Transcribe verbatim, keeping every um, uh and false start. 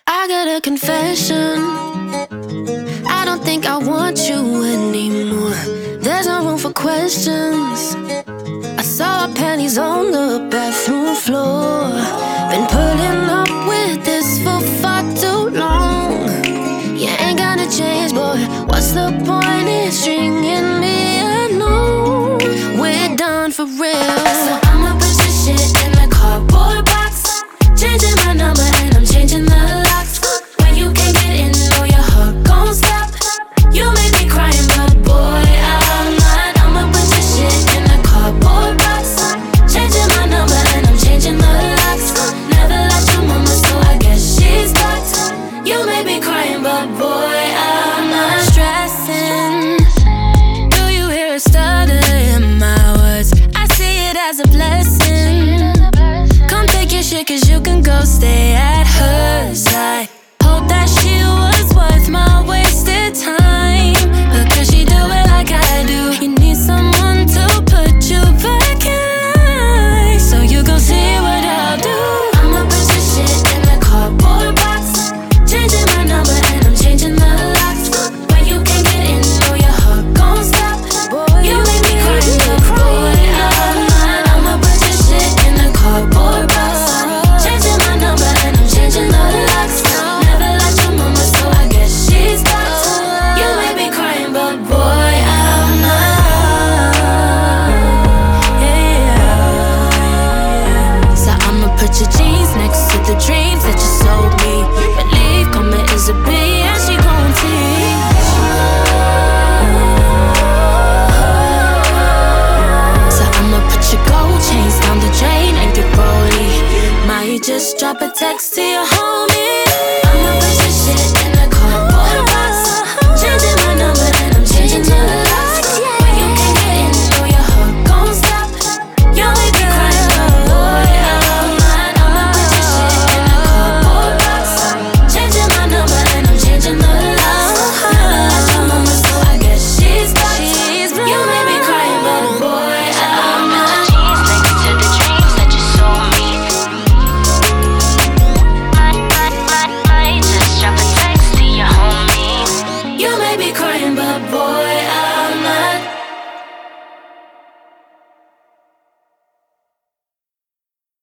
I got a confession. I don't think I want you anymore. There's no room for questions. I saw our panties on the bathroom floor. Been pulling up